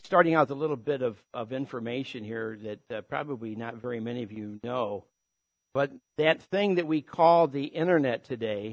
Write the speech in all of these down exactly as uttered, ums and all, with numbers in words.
starting out with a little bit of, of information here that uh, probably not very many of you know. But that thing that we call the Internet today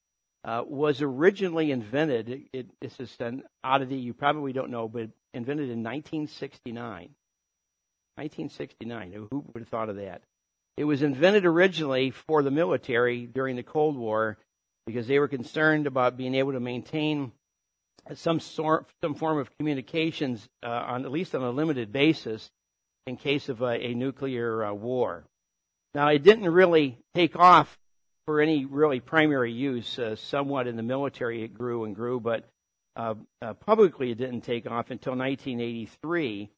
uh, was originally invented, it, it, this is an oddity you probably don't know, but invented in nineteen sixty-nine. nineteen sixty-nine, who would have thought of that? It was invented originally for the military during the Cold War because they were concerned about being able to maintain some sort, some form of communications uh, on at least on a limited basis in case of a, a nuclear uh, war. Now, it didn't really take off for any really primary use. Uh, somewhat in the military, it grew and grew, but uh, uh, publicly, it didn't take off until nineteen eighty-three,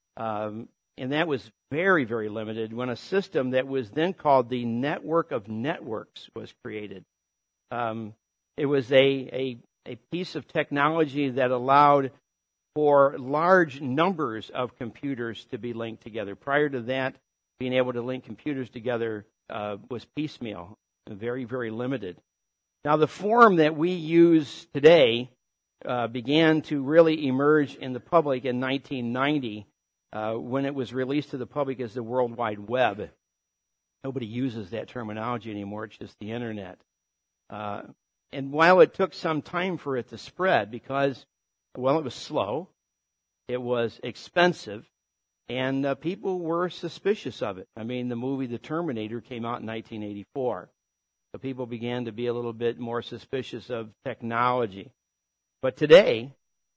um, and that was very, very limited when a system that was then called the Network of Networks was created. Um, it was a, a a piece of technology that allowed for large numbers of computers to be linked together. Prior to that, being able to link computers together uh, was piecemeal, very, very limited. Now, the form that we use today uh, began to really emerge in the public in nineteen ninety uh, when it was released to the public as the World Wide Web. Nobody uses that terminology anymore. It's just the Internet. Uh, And while it took some time for it to spread because, well, it was slow, it was expensive, and uh, people were suspicious of it. I mean, the movie The Terminator came out in nineteen eighty-four. So people began to be a little bit more suspicious of technology. But today,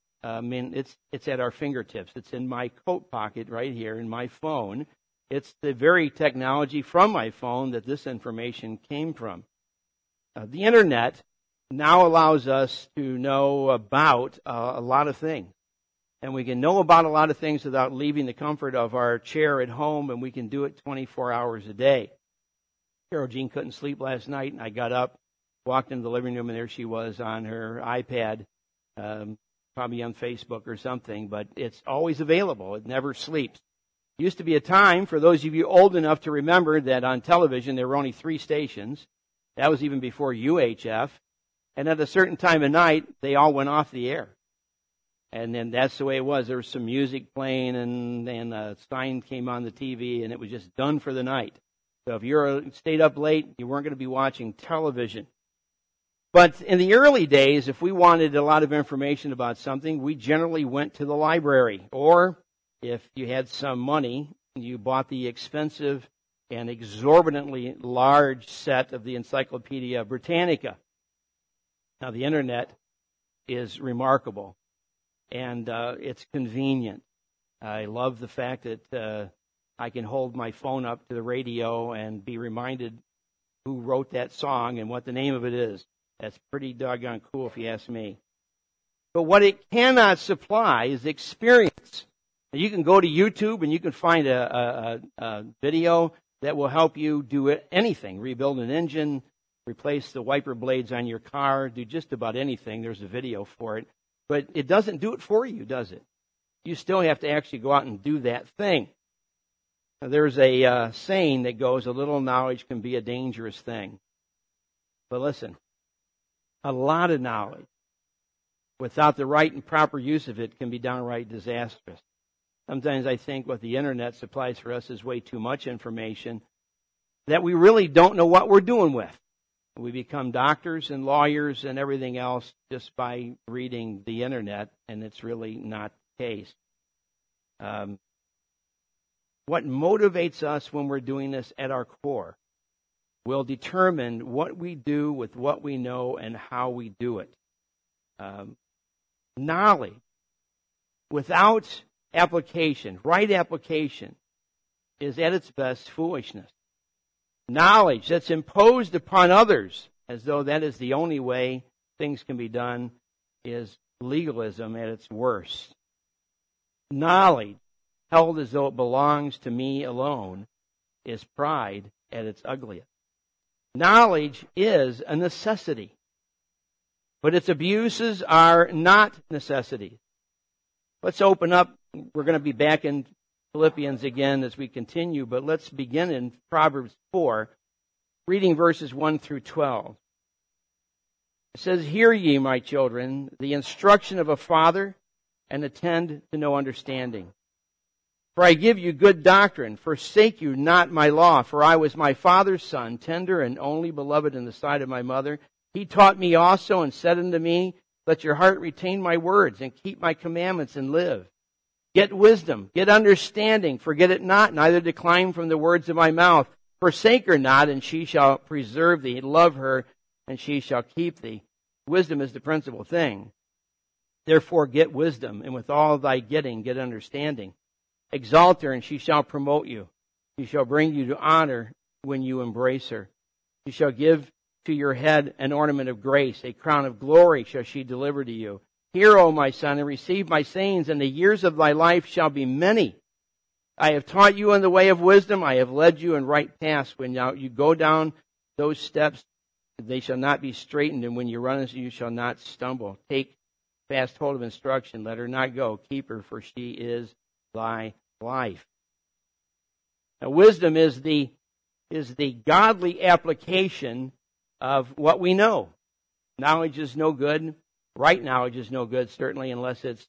I mean, it's it's at our fingertips. It's in my coat pocket right here in my phone. It's the very technology from my phone that this information came from. Uh, the Internet now allows us to know about uh, a lot of things. And we can know about a lot of things without leaving the comfort of our chair at home, and we can do it twenty-four hours a day. Carol Jean couldn't sleep last night, and I got up, walked into the living room, and there she was on her iPad, um, probably on Facebook or something, but it's always available. It never sleeps. Used to be a time, for those of you old enough to remember, that on television there were only three stations. That was even before U H F. And at a certain time of night, they all went off the air. And then that's the way it was. There was some music playing, and, and a sign came on the T V, and it was just done for the night. So if you stayed up late, you weren't going to be watching television. But in the early days, if we wanted a lot of information about something, we generally went to the library. Or if you had some money, you bought the expensive and exorbitantly large set of the Encyclopedia Britannica. Now, the Internet is remarkable, and uh, it's convenient. I love the fact that uh, I can hold my phone up to the radio and be reminded who wrote that song and what the name of it is. That's pretty doggone cool if you ask me. But what it cannot supply is experience. Now, you can go to YouTube and you can find a, a, a video that will help you do anything, rebuild an engine, replace the wiper blades on your car, do just about anything. There's a video for it. But it doesn't do it for you, does it? You still have to actually go out and do that thing. Now, there's a uh, saying that goes, a little knowledge can be a dangerous thing. But listen, a lot of knowledge without the right and proper use of it can be downright disastrous. Sometimes I think what the Internet supplies for us is way too much information that we really don't know what we're doing with. We become doctors and lawyers and everything else just by reading the Internet, and it's really not the case. Um, what motivates us when we're doing this at our core will determine what we do with what we know and how we do it. Um, knowledge without application, right application, is at its best foolishness. Knowledge that's imposed upon others as though that is the only way things can be done is legalism at its worst. Knowledge held as though it belongs to me alone is pride at its ugliest. Knowledge is a necessity, but its abuses are not necessities. Let's open up. We're going to be back in Philippians again as we continue, but let's begin in Proverbs four, reading verses one through twelve. It says, "Hear ye, my children, the instruction of a father, and attend to no understanding. For I give you good doctrine. Forsake you not my law. For I was my father's son, tender and only beloved in the sight of my mother. He taught me also and said unto me, let your heart retain my words and keep my commandments and live. Get wisdom, get understanding. Forget it not, neither decline from the words of my mouth. Forsake her not, and she shall preserve thee. Love her, and she shall keep thee. Wisdom is the principal thing. Therefore get wisdom, and with all thy getting, get understanding. Exalt her, and she shall promote you. She shall bring you to honor when you embrace her. She shall give to your head an ornament of grace. A crown of glory shall she deliver to you. Hear, O my son, and receive my sayings, and the years of thy life shall be many. I have taught you in the way of wisdom. I have led you in right paths. When you go down those steps, they shall not be straightened, and when you run, you shall not stumble. Take fast hold of instruction. Let her not go. Keep her, for she is thy life. Now, wisdom is the is the godly application of what we know. Knowledge is no good. Right knowledge is no good, certainly, unless it's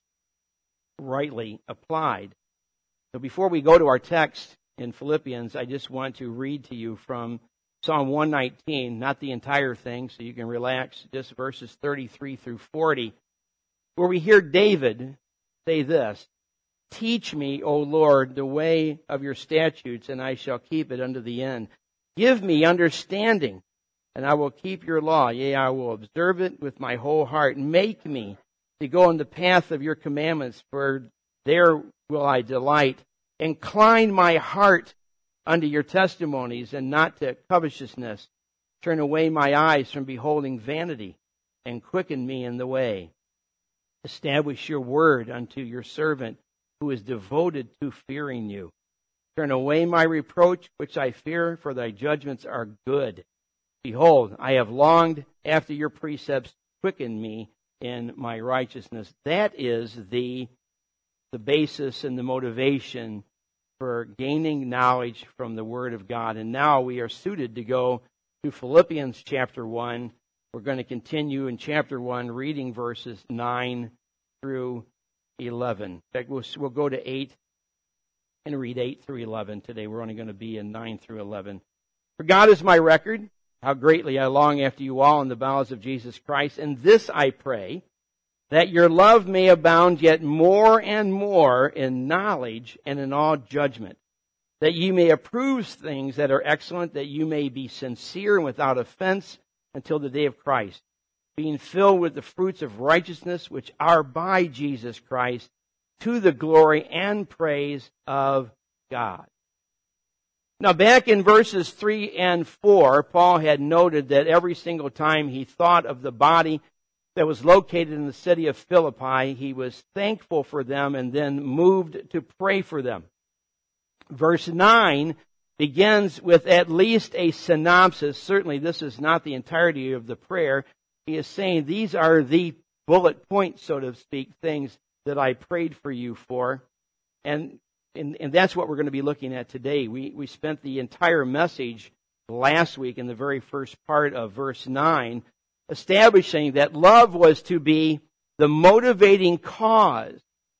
rightly applied. So before we go to our text in Philippians, I just want to read to you from Psalm one nineteen, not the entire thing, so you can relax, just verses thirty-three through forty, where we hear David say this, teach me, O Lord, the way of your statutes, and I shall keep it unto the end. Give me understanding, and I will keep your law. Yea, I will observe it with my whole heart. Make me to go in the path of your commandments, for there will I delight. Incline my heart unto your testimonies, and not to covetousness. Turn away my eyes from beholding vanity, and quicken me in the way. Establish your word unto your servant, who is devoted to fearing you. Turn away my reproach, which I fear, for thy judgments are good. Behold, I have longed after your precepts. Quicken me in my righteousness. That is the, the basis and the motivation for gaining knowledge from the Word of God. And now we are suited to go to Philippians chapter one. We're going to continue in chapter one, reading verses nine through eleven. In fact, we'll, we'll go to eight and read eight through eleven today. We're only going to be in nine through eleven. For God is my record, how greatly I long after you all in the bowels of Jesus Christ. And this I pray, that your love may abound yet more and more in knowledge and in all judgment, that ye may approve things that are excellent, that you may be sincere and without offense until the day of Christ, being filled with the fruits of righteousness which are by Jesus Christ, to the glory and praise of God. Now, back in verses three and four, Paul had noted that every single time he thought of the body that was located in the city of Philippi, he was thankful for them and then moved to pray for them. Verse nine begins with at least a synopsis. Certainly this is not the entirety of the prayer. He is saying these are the bullet points, so to speak, things that I prayed for you for. And And, and that's what we're going to be looking at today. We, we spent the entire message last week in the very first part of verse nine, establishing that love was to be the motivating cause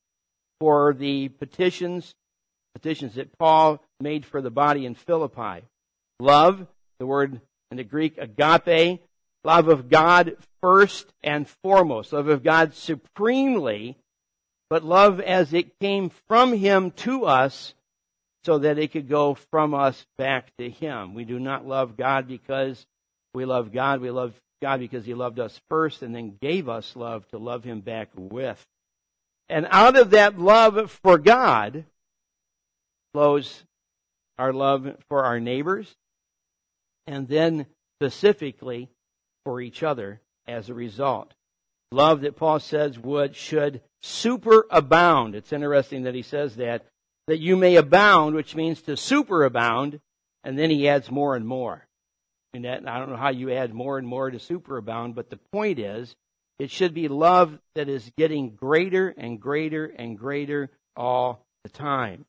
for the petitions, petitions that Paul made for the body in Philippi. Love, the word in the Greek agape, love of God first and foremost, love of God supremely, but love as it came from Him to us so that it could go from us back to Him. We do not love God because we love God. We love God because He loved us first and then gave us love to love Him back with. And out of that love for God flows our love for our neighbors and then specifically for each other as a result. Love that Paul says would should superabound. It's interesting that he says that, that you may abound, which means to superabound, and then he adds more and more. And that, I don't know how you add more and more to superabound, but the point is, it should be love that is getting greater and greater and greater all the time.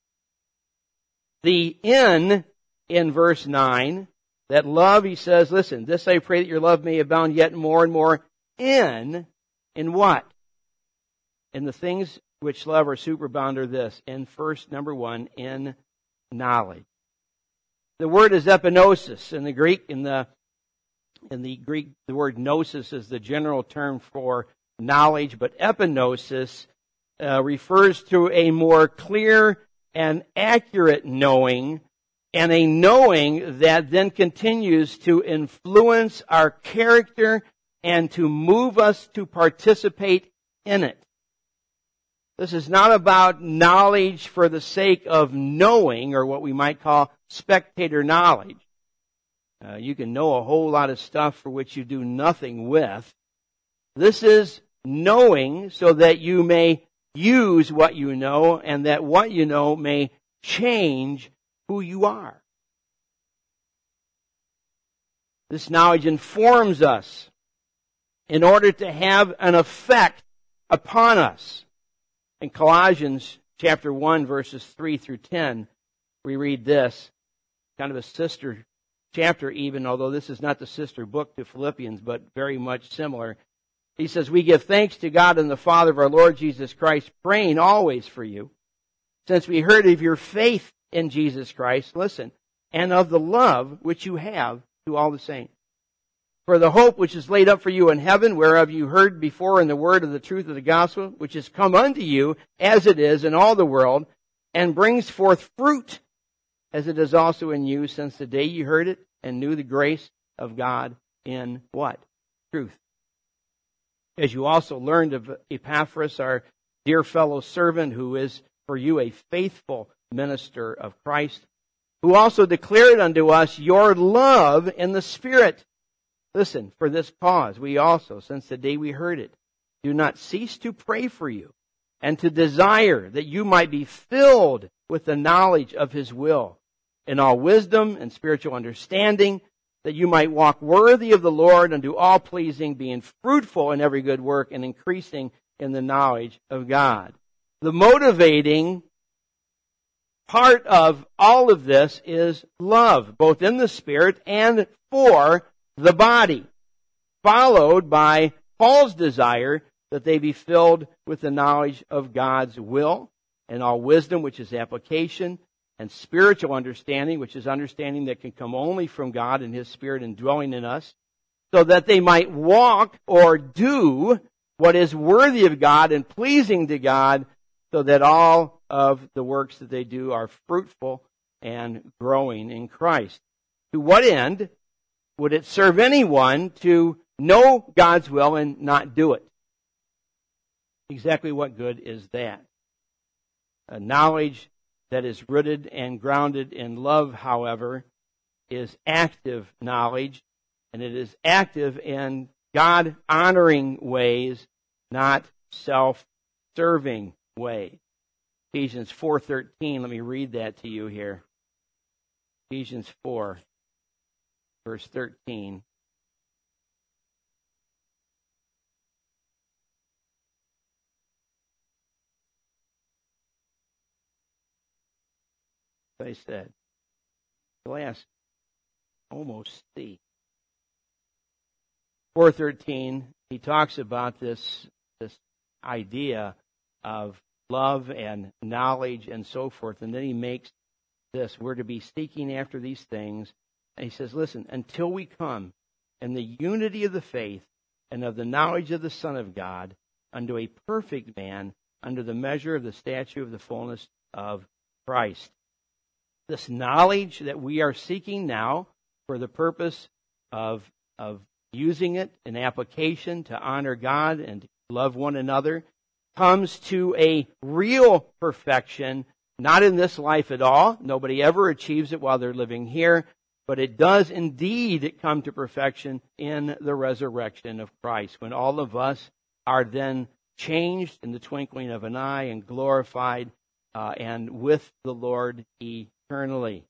The in, in verse nine, that love, he says, listen, this I pray that your love may abound yet more and more in, in what? In the things which love are superabound are this. In first, number one, in knowledge. The word is epinosis in the Greek. In the in the Greek, the word gnosis is the general term for knowledge, but epinosis uh, refers to a more clear and accurate knowing, and a knowing that then continues to influence our character and to move us to participate in it. This is not about knowledge for the sake of knowing, or what we might call spectator knowledge. Uh, you can know a whole lot of stuff for which you do nothing with. This is knowing so that you may use what you know, and that what you know may change who you are. This knowledge informs us in order to have an effect upon us. In Colossians chapter one, verses three through ten, we read this, kind of a sister chapter even, although this is not the sister book to Philippians, but very much similar. He says, "We give thanks to God and the Father of our Lord Jesus Christ, praying always for you, since we heard of your faith in Jesus Christ," listen, "and of the love which you have to all the saints. For the hope which is laid up for you in heaven, whereof you heard before in the word of the truth of the gospel, which is come unto you as it is in all the world, and brings forth fruit, as it is also in you, since the day you heard it and knew the grace of God in" what? Truth. "As you also learned of Epaphras, our dear fellow servant, who is for you a faithful minister of Christ, who also declared unto us your love in the Spirit. Listen, for this cause we also, since the day we heard it, do not cease to pray for you, and to desire that you might be filled with the knowledge of His will, in all wisdom and spiritual understanding, that you might walk worthy of the Lord unto all pleasing, being fruitful in every good work, and increasing in the knowledge of God." The motivating part of all of this is love, both in the Spirit and for the body, followed by Paul's desire that they be filled with the knowledge of God's will, and all wisdom, which is application, and spiritual understanding, which is understanding that can come only from God and His Spirit indwelling in us, so that they might walk or do what is worthy of God and pleasing to God, so that all of the works that they do are fruitful and growing in Christ. To what end would it serve anyone to know God's will and not do it? Exactly what good is that? A knowledge that is rooted and grounded in love, however, is active knowledge, and it is active in God-honoring ways, not self-serving ways. Ephesians four thirteen, let me read that to you here. Ephesians four, verse thirteen. As I said, glass almost see. four thirteen, he talks about this, this idea of love and knowledge and so forth, and then he makes this, we're to be seeking after these things. And he says, listen, until we come in the unity of the faith and of the knowledge of the Son of God, unto a perfect man, under the measure of the stature of the fullness of Christ. This knowledge that we are seeking now for the purpose of, of using it in application to honor God and to love one another comes to a real perfection, not in this life at all. Nobody ever achieves it while they're living here, but it does indeed come to perfection in the resurrection of Christ, when all of us are then changed in the twinkling of an eye and glorified uh, and with the Lord eternally.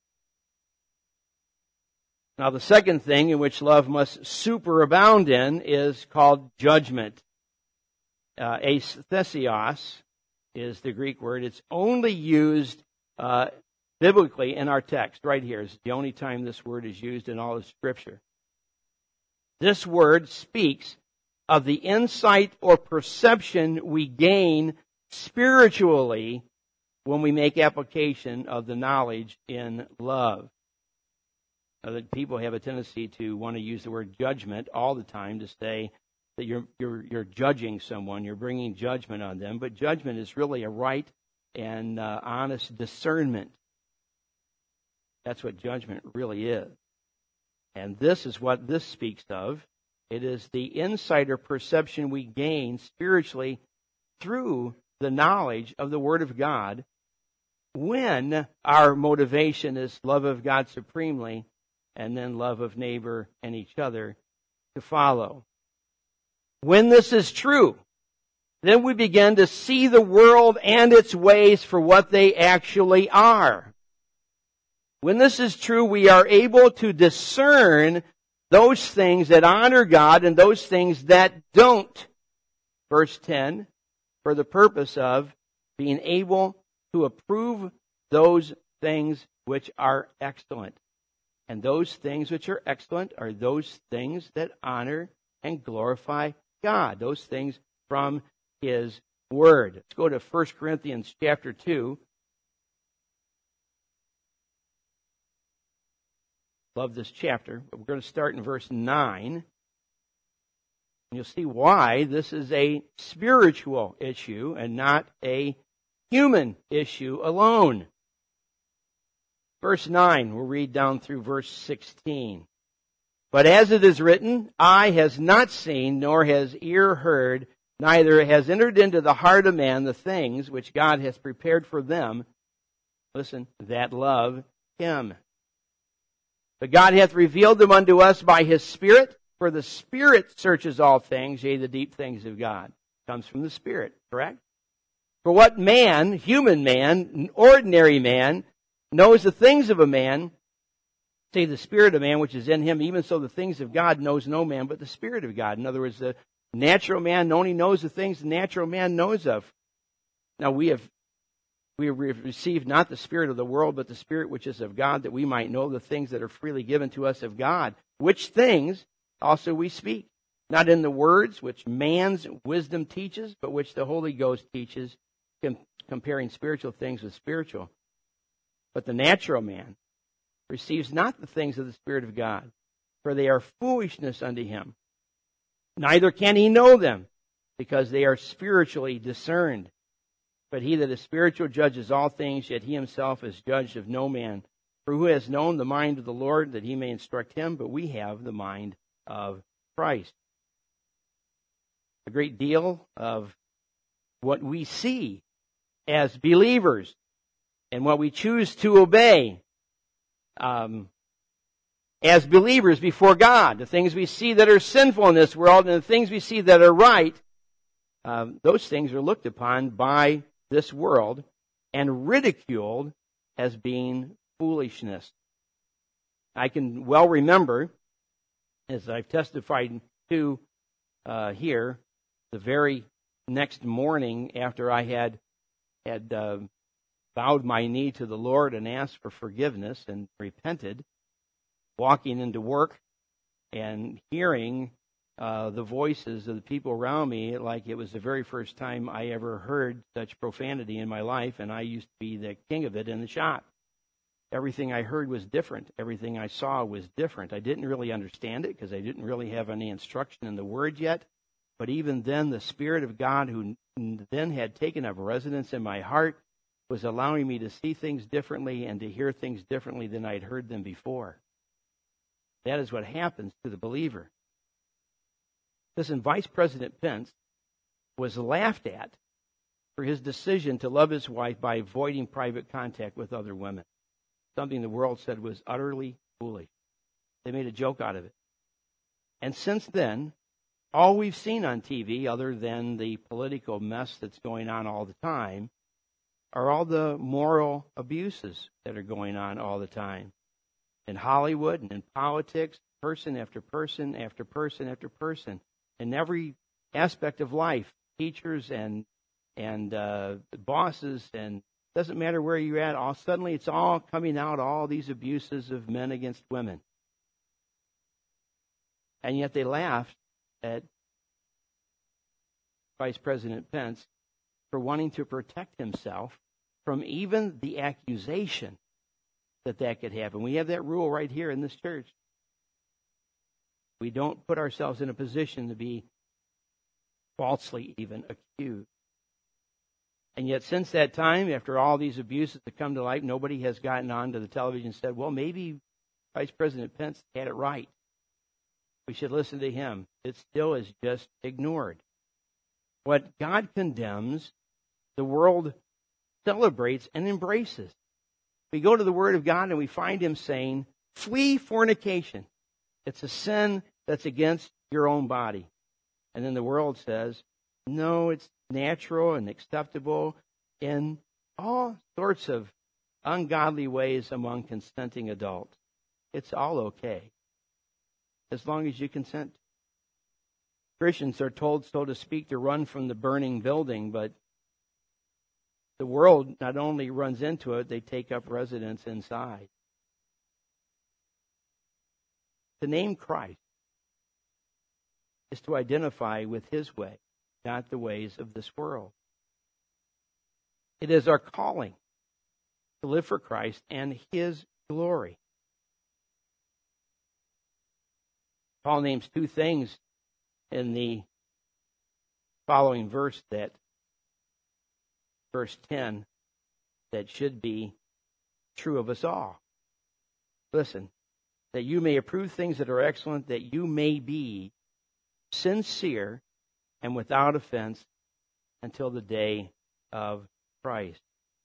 Now, the second thing in which love must superabound in is called judgment. Uh, aesthesios is the Greek word. It's only used uh, biblically in our text right here. It's the only time this word is used in all of Scripture. This word speaks of the insight or perception we gain spiritually when we make application of the knowledge in love. Now, that people have a tendency to want to use the word judgment all the time to say that you're you're you're judging someone, you're bringing judgment on them, but judgment is really a right and uh, honest discernment. That's what judgment really is. And this is what this speaks of. It is the insider perception we gain spiritually through the knowledge of the Word of God when our motivation is love of God supremely and then love of neighbor and each other to follow. When this is true, then we begin to see the world and its ways for what they actually are. When this is true, we are able to discern those things that honor God and those things that don't. Verse ten, for the purpose of being able to approve those things which are excellent. And those things which are excellent are those things that honor and glorify God. Those things from His Word. Let's go to First Corinthians chapter two. Love this chapter, but we're going to start in verse nine. And you'll see why this is a spiritual issue and not a human issue alone. Verse nine, we'll read down through verse sixteen. But as it is written, eye has not seen, nor has ear heard, neither has entered into the heart of man the things which God has prepared for them, listen, that love Him. But God hath revealed them unto us by His Spirit, for the Spirit searches all things, yea, the deep things of God. Comes from the Spirit, correct? For what man, human man, ordinary man, knows the things of a man, say the Spirit of man which is in him, even so the things of God knows no man but the Spirit of God. In other words, the natural man only knows the things the natural man knows of. Now we have we have received not the spirit of the world, but the Spirit which is of God, that we might know the things that are freely given to us of God. Which things also we speak, not in the words which man's wisdom teaches, but which the Holy Ghost teaches, com- comparing spiritual things with spiritual. But the natural man receives not the things of the Spirit of God, for they are foolishness unto him. Neither can he know them, because they are spiritually discerned. But he that is spiritual judges all things, yet he himself is judged of no man. For who has known the mind of the Lord, that he may instruct him? But we have the mind of Christ. A great deal of what we see as believers and what we choose to obey um, as believers before God, the things we see that are sinful in this world and the things we see that are right, um, those things are looked upon by this world and ridiculed as being foolishness. I can well remember, as I've testified to uh, here, the very next morning after I had had uh, bowed my knee to the Lord and asked for forgiveness and repented, walking into work and hearing uh, the voices of the people around me like it was the very first time I ever heard such profanity in my life, and I used to be the king of it in the shop. Everything I heard was different. Everything I saw was different. I didn't really understand it because I didn't really have any instruction in the Word yet. But even then, the Spirit of God, who then had taken up residence in my heart, was allowing me to see things differently and to hear things differently than I'd heard them before. That is what happens to the believer. Listen, Vice President Pence was laughed at for his decision to love his wife by avoiding private contact with other women. Something the world said was utterly foolish. They made a joke out of it. And since then, all we've seen on T V, other than the political mess that's going on all the time, are all the moral abuses that are going on all the time. In Hollywood and in politics, person after person after person after person. In every aspect of life, teachers and and uh, bosses, and doesn't matter where you're at, all suddenly it's all coming out, all these abuses of men against women. And yet they laughed at Vice President Pence for wanting to protect himself from even the accusation that that could happen. We have that rule right here in this church. We don't put ourselves in a position to be falsely even accused. And yet since that time, after all these abuses have come to light, nobody has gotten on to the television and said, well, maybe Vice President Pence had it right. We should listen to him. It still is just ignored. What God condemns, the world celebrates and embraces. We go to the Word of God and we find Him saying, flee fornication. It's a sin that's against your own body. And then the world says, no, it's natural and acceptable in all sorts of ungodly ways among consenting adults. It's all okay, as long as you consent. Christians are told, so to speak, to run from the burning building, but the world not only runs into it, they take up residence inside. To name Christ is to identify with His way, not the ways of this world. It is our calling to live for Christ and His glory. Paul names two things in the following verse, that verse ten, that should be true of us all. Listen, that you may approve things that are excellent, that you may be sincere and without offense until the day of Christ.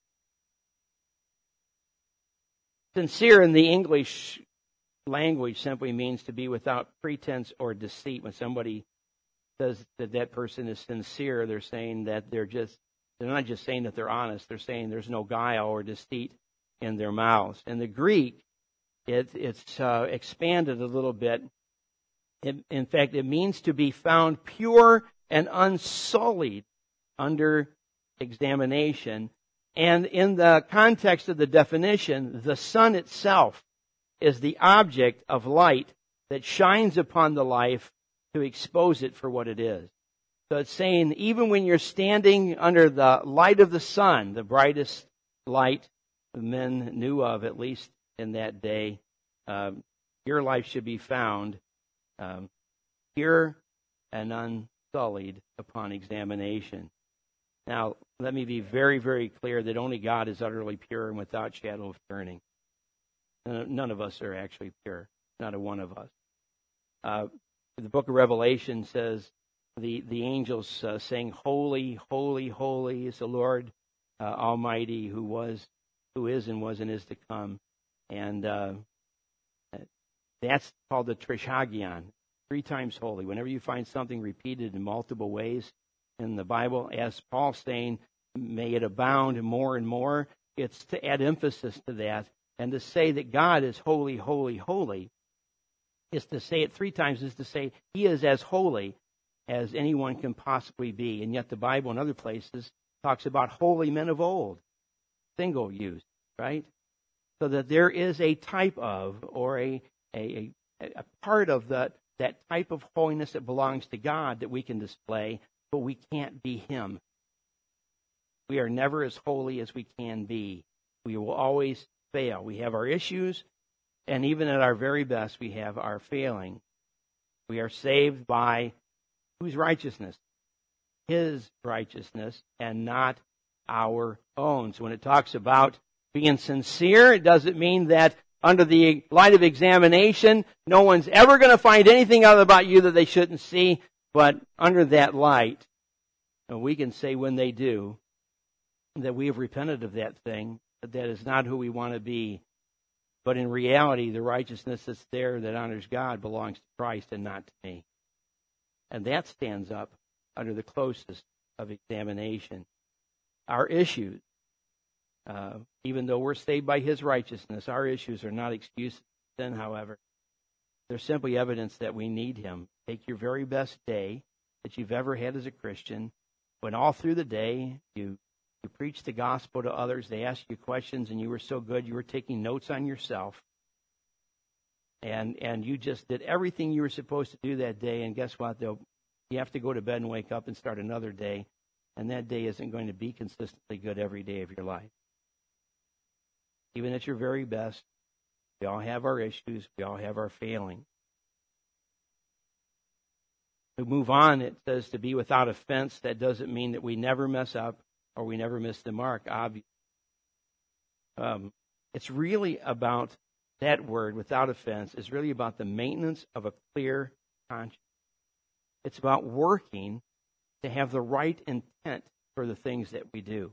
Sincere in the English language simply means to be without pretense or deceit. When somebody says that that person is sincere, they're saying that they're just, they're not just saying that they're honest, they're saying there's no guile or deceit in their mouths. In the Greek, it, it's uh, expanded a little bit. It, in fact, it means to be found pure and unsullied under examination. And in the context of the definition, the sun itself is the object of light that shines upon the life to expose it for what it is. So it's saying even when you're standing under the light of the sun, the brightest light men knew of, at least in that day, um, your life should be found um, pure and unsullied upon examination. Now, let me be very, very clear that only God is utterly pure and without shadow of turning. None of us are actually pure. Not a one of us. Uh, the book of Revelation says the, the angels uh, saying, holy, holy, holy is the Lord uh, Almighty, who was, who is and was and is to come. And uh, that's called the Trisagion, three times holy. Whenever you find something repeated in multiple ways in the Bible, as Paul's saying, may it abound more and more, it's to add emphasis to that. And to say that God is holy, holy, holy, is to say it three times, is to say He is as holy as anyone can possibly be. And yet the Bible in other places talks about holy men of old, single use, right? So that there is a type of, or a, a, a part of the, that type of holiness that belongs to God that we can display, but we can't be Him. We are never as holy as we can be. We will always fail. We have our issues, and even at our very best, we have our failing. We are saved by whose righteousness? His righteousness, and not our own. So when it talks about being sincere, it doesn't mean that under the light of examination, no one's ever going to find anything out about you that they shouldn't see, but under that light, we can say when they do that we have repented of that thing, that that is not who we want to be. But in reality, the righteousness that's there that honors God belongs to Christ and not to me. And that stands up under the closest of examination. Our issues, uh, even though we're saved by His righteousness, our issues are not excuses for sin, however. They're simply evidence that we need Him. Take your very best day that you've ever had as a Christian, when all through the day you You preached the gospel to others. They asked you questions, and you were so good, you were taking notes on yourself. And and you just did everything you were supposed to do that day. And guess what? They'll, you have to go to bed and wake up and start another day. And that day isn't going to be consistently good every day of your life. Even at your very best, we all have our issues. We all have our failings. To move on, it says to be without offense. That doesn't mean that we never mess up or we never miss the mark, obviously. Um, it's really about that word, without offense, is really about the maintenance of a clear conscience. It's about working to have the right intent for the things that we do.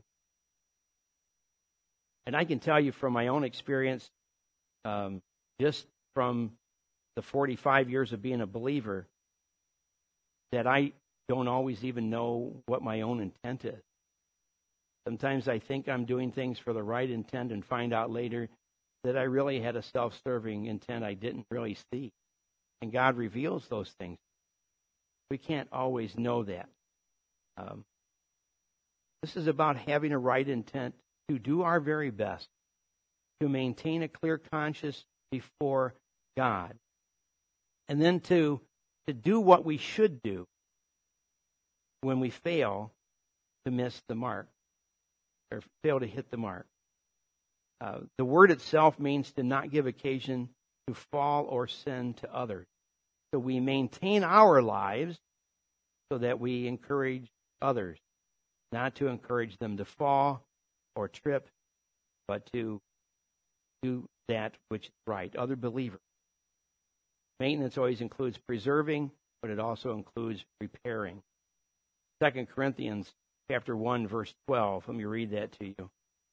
And I can tell you from my own experience, um, just from the forty-five years of being a believer, that I don't always even know what my own intent is. Sometimes I think I'm doing things for the right intent and find out later that I really had a self-serving intent I didn't really see. And God reveals those things. We can't always know that. Um, this is about having a right intent to do our very best to maintain a clear conscience before God. And then to, to do what we should do when we fail to miss the mark or fail to hit the mark. Uh, the word itself means to not give occasion to fall or sin to others. So we maintain our lives so that we encourage others, not to encourage them to fall or trip, but to do that which is right. Other believers. Maintenance always includes preserving, but it also includes repairing. Second Corinthians chapter one, verse twelve. Let me read that to you.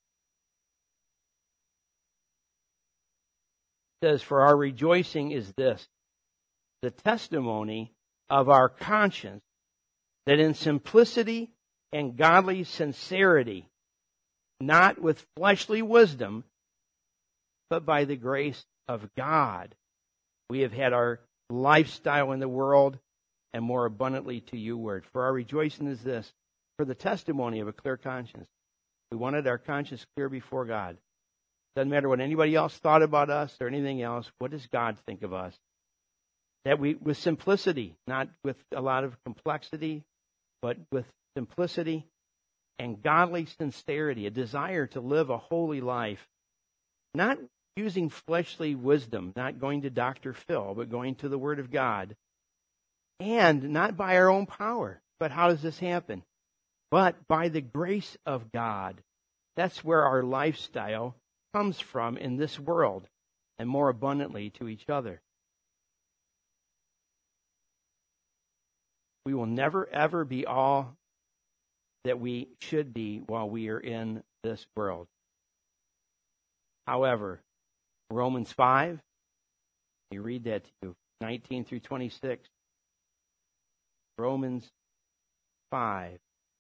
It says, "For our rejoicing is this, the testimony of our conscience, that in simplicity and godly sincerity, not with fleshly wisdom, but by the grace of God, we have had our lifestyle in the world, and more abundantly to you word. For our rejoicing is this, for the testimony of a clear conscience." We wanted our conscience clear before God. Doesn't matter what anybody else thought about us or anything else. What does God think of us? That we, with simplicity, not with a lot of complexity, but with simplicity and godly sincerity, a desire to live a holy life, not using fleshly wisdom, not going to Doctor Phil, but going to the Word of God, and not by our own power. But how does this happen? But by the grace of God. That's where our lifestyle comes from in this world, and more abundantly to each other. We will never, ever be all that we should be while we are in this world. However, Romans five, you read that to you, nineteen through twenty-six. Romans five.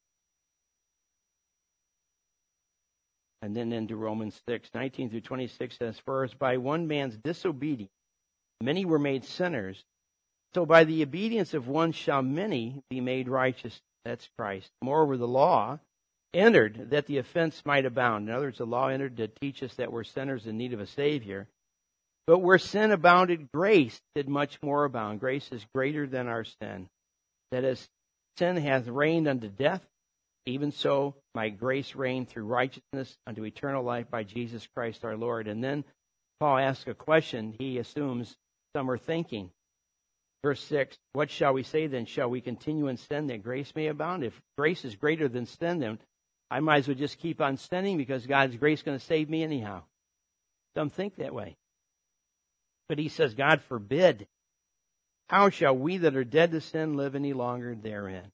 And then into Romans six, nineteen through twenty-six says, "For as by one man's disobedience many were made sinners, so by the obedience of one shall many be made righteous." That's Christ. "Moreover, the law entered that the offense might abound." In other words, the law entered to teach us that we're sinners in need of a Savior. "But where sin abounded, grace did much more abound." Grace is greater than our sin. "That as sin hath reigned unto death, even so might grace reign through righteousness unto eternal life by Jesus Christ our Lord." And then Paul asks a question he assumes some are thinking. Verse six, "What shall we say then? Shall we continue in sin that grace may abound? If grace is greater than sin, then I might as well just keep on sinning because God's grace is going to save me anyhow." Some think that way. But he says, God forbid. "How shall we that are dead to sin live any longer therein?"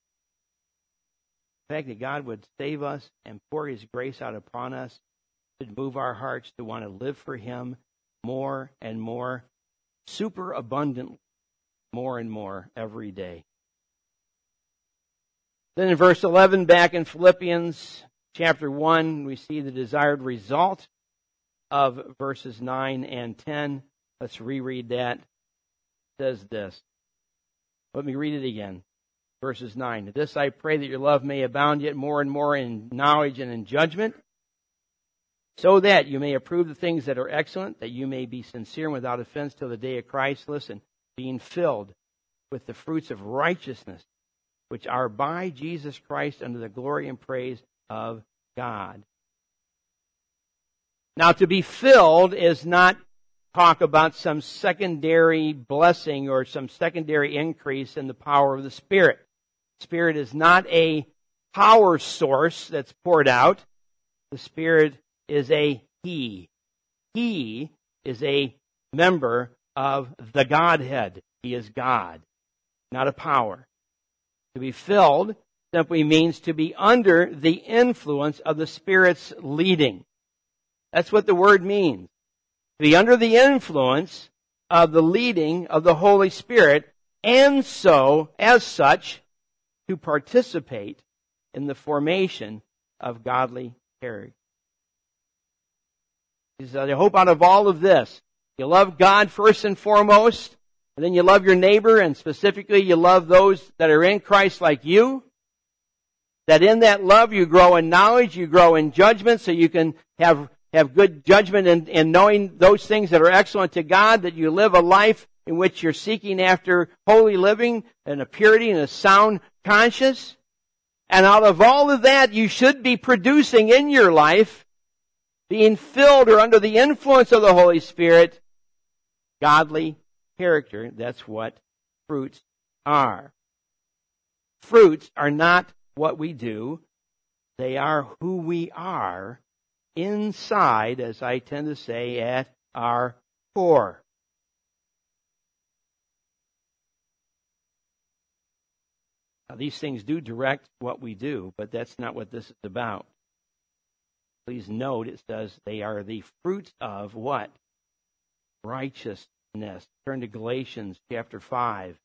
The fact that God would save us and pour His grace out upon us should move our hearts to want to live for Him more and more, super abundantly, more and more every day. Then in verse eleven, back in Philippians chapter one, we see the desired result of verses nine and ten. Let's reread that. It says this. Let me read it again. Verses nine. "This I pray, that your love may abound yet more and more in knowledge and in judgment, so that you may approve the things that are excellent, that you may be sincere and without offense till the day of Christ." Listen, being filled with the fruits of righteousness which are by Jesus Christ unto the glory and praise of God. Now, to be filled is not talk about some secondary blessing or some secondary increase in the power of the Spirit. Spirit is not a power source that's poured out. The Spirit is a He. He is a member of the Godhead. He is God, not a power. To be filled simply means to be under the influence of the Spirit's leading. That's what the word means. To be under the influence of the leading of the Holy Spirit, and so, as such, to participate in the formation of godly character. He says, I hope out of all of this, you love God first and foremost, and then you love your neighbor, and specifically you love those that are in Christ like you. That in that love you grow in knowledge, you grow in judgment, so you can have have good judgment in, in knowing those things that are excellent to God, that you live a life in which you're seeking after holy living and a purity and a sound conscience. And out of all of that, you should be producing in your life, being filled or under the influence of the Holy Spirit, godly character. That's what fruits are. Fruits are not what we do. They are who we are inside, as I tend to say, at our core. Now, these things do direct what we do, but that's not what this is about. Please note it says they are the fruits of what? Righteousness. Turn to Galatians chapter five.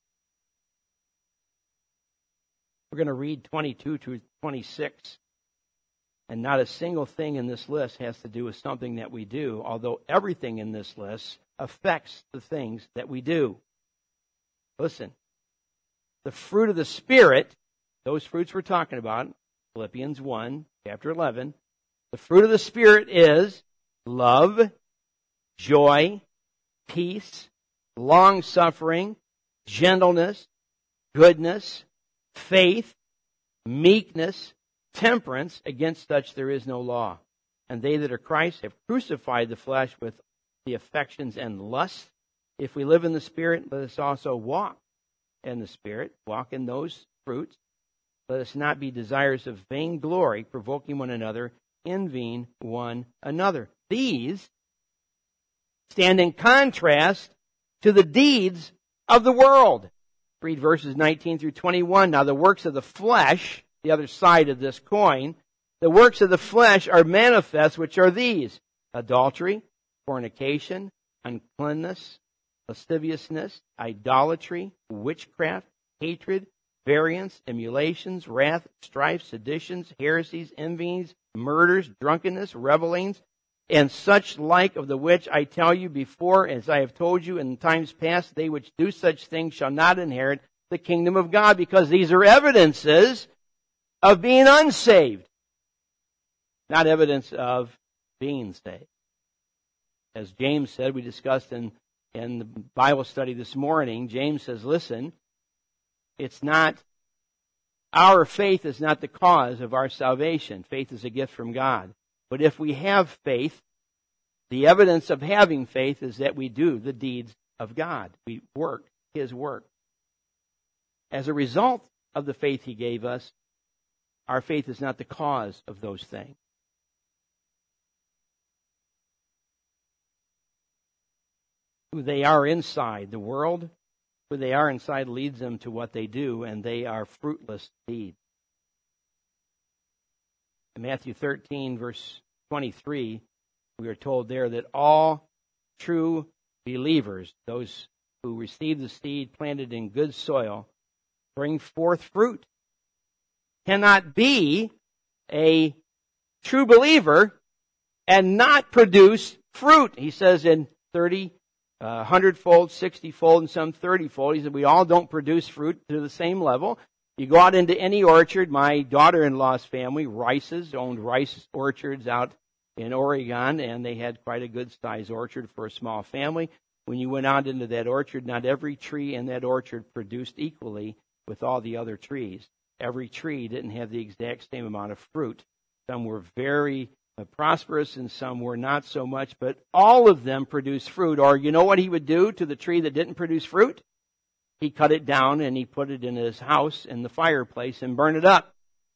We're going to read twenty-two to twenty-six. And not a single thing in this list has to do with something that we do, although everything in this list affects the things that we do. Listen, the fruit of the Spirit, those fruits we're talking about, Philippians one, chapter eleven, the fruit of the Spirit is love, joy, peace, long-suffering, gentleness, goodness, faith, meekness, temperance. Against such there is no law. And they that are Christ have crucified the flesh with the affections and lusts. If we live in the Spirit, let us also walk in the Spirit, walk in those fruits. Let us not be desirous of vainglory, provoking one another, envying one another. These stand in contrast to the deeds of the world. Read verses nineteen through twenty-one. Now the works of the flesh, the other side of this coin, the works of the flesh are manifest, which are these: adultery, fornication, uncleanness, lasciviousness, idolatry, witchcraft, hatred, variance, emulations, wrath, strife, seditions, heresies, envyings, murders, drunkenness, revellings, and such like, of the which I tell you before, as I have told you in times past, they which do such things shall not inherit the kingdom of God, because these are evidences of being unsaved, not evidence of being saved. As James said, we discussed in, in the Bible study this morning, James says, listen, it's not, our faith is not the cause of our salvation. Faith is a gift from God. But if we have faith, the evidence of having faith is that we do the deeds of God. We work His work. As a result of the faith He gave us, our faith is not the cause of those things. Who they are inside, the world, who they are inside leads them to what they do, and they are fruitless deeds. In Matthew thirteen, verse twenty-three, we are told there that all true believers, those who receive the seed planted in good soil, bring forth fruit. Cannot be a true believer and not produce fruit. He says in thirty, uh, hundredfold, sixty-fold, and some thirty-fold. He said we all don't produce fruit to the same level. You go out into any orchard. My daughter-in-law's family, Rice's, owned Rice orchards out in Oregon, and they had quite a good-sized orchard for a small family. When you went out into that orchard, not every tree in that orchard produced equally. with all the other trees. Every tree didn't have the exact same amount of fruit. Some were very uh, prosperous and some were not so much, but all of them produced fruit. Or you know what he would do to the tree that didn't produce fruit? He cut it down and he put it in his house in the fireplace and burned it up.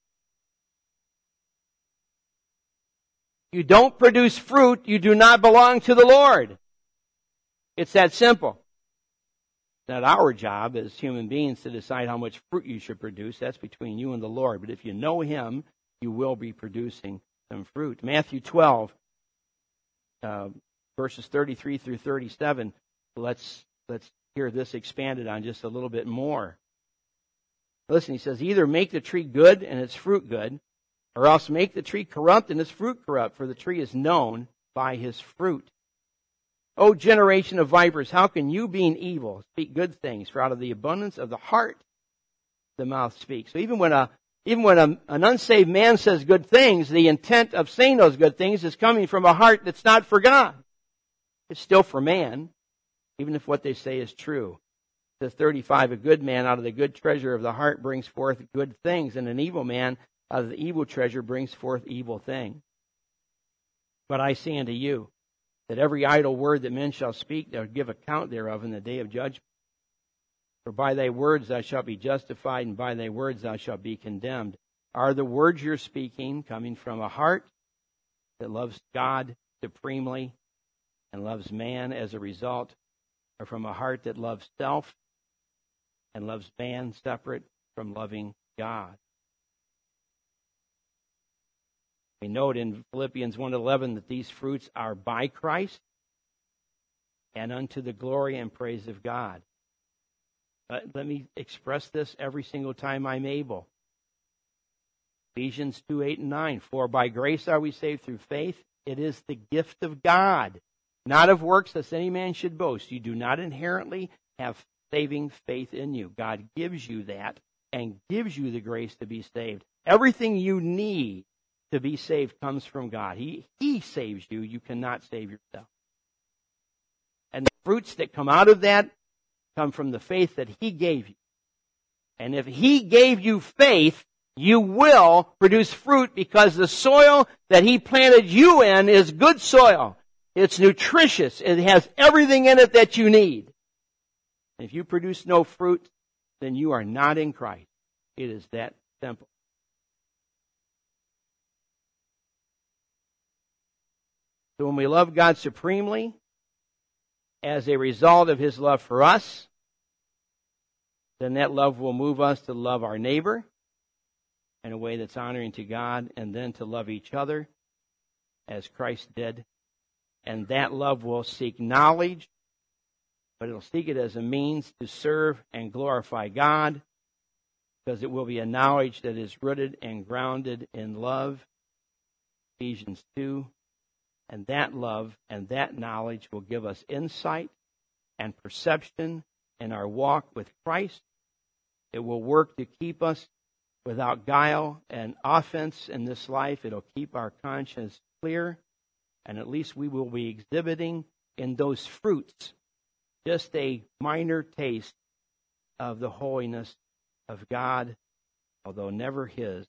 You don't produce fruit, you do not belong to the Lord. It's that simple. It's not our job as human beings to decide how much fruit you should produce. That's between you and the Lord. But if you know Him, you will be producing some fruit. Matthew twelve, uh, verses thirty-three through thirty-seven. Let's let's hear this expanded on just a little bit more. Listen, he says, either make the tree good and its fruit good, or else make the tree corrupt and its fruit corrupt, for the tree is known by his fruit. O generation of vipers, how can you, being evil, speak good things? For out of the abundance of the heart, the mouth speaks. So even when a even when a, an unsaved man says good things, the intent of saying those good things is coming from a heart that's not for God. It's still for man, even if what they say is true. Says thirty-five, a good man out of the good treasure of the heart brings forth good things, and an evil man out of the evil treasure brings forth evil things. But I say unto you, that every idle word that men shall speak, they'll give account thereof in the day of judgment. For by thy words thou shalt be justified, and by thy words thou shalt be condemned. Are the words you're speaking coming from a heart that loves God supremely and loves man as a result, or from a heart that loves self and loves man separate from loving God? We note in Philippians one eleven that these fruits are by Christ and unto the glory and praise of God. Uh, let me express this every single time I'm able. Ephesians two, eight, and nine. For by grace are we saved through faith. It is the gift of God, not of works, lest any man should boast. You do not inherently have saving faith in you. God gives you that and gives you the grace to be saved. Everything you need to be saved comes from God. He, he saves you. You cannot save yourself. And the fruits that come out of that come from the faith that He gave you. And if He gave you faith, you will produce fruit, because the soil that He planted you in is good soil. It's nutritious. It has everything in it that you need. If you produce no fruit, then you are not in Christ. It is that simple. So when we love God supremely, as a result of His love for us, then that love will move us to love our neighbor in a way that's honoring to God, and then to love each other as Christ did. And that love will seek knowledge, but it'll seek it as a means to serve and glorify God, because it will be a knowledge that is rooted and grounded in love. Ephesians two. And that love and that knowledge will give us insight and perception in our walk with Christ. It will work to keep us without guile and offense in this life. It'll keep our conscience clear. And at least we will be exhibiting in those fruits just a minor taste of the holiness of God, although never His.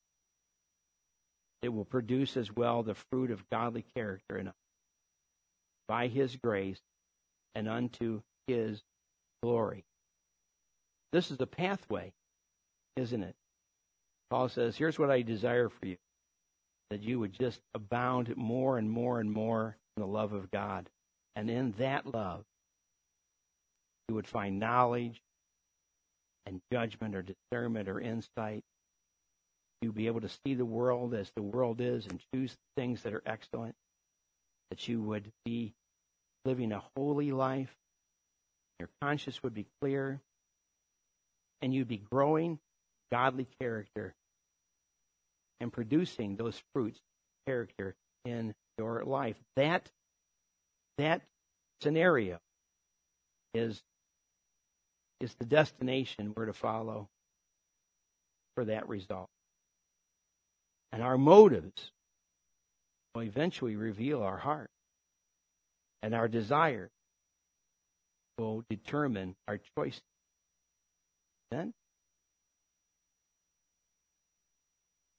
It will produce as well the fruit of godly character in us by His grace and unto His glory. This is the pathway, isn't it? Paul says, here's what I desire for you, that you would just abound more and more and more in the love of God. And in that love, you would find knowledge and judgment or discernment or insight. You'll be able to see the world as the world is and choose things that are excellent. That you would be living a holy life. Your conscience would be clear. And you'd be growing godly character and producing those fruits of character in your life. That, that scenario is, is the destination we're to follow for that result. And our motives will eventually reveal our heart. And our desire will determine our choice. Then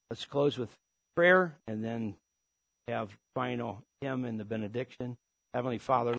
Let's close with prayer and then have final hymn and the benediction. Heavenly Father,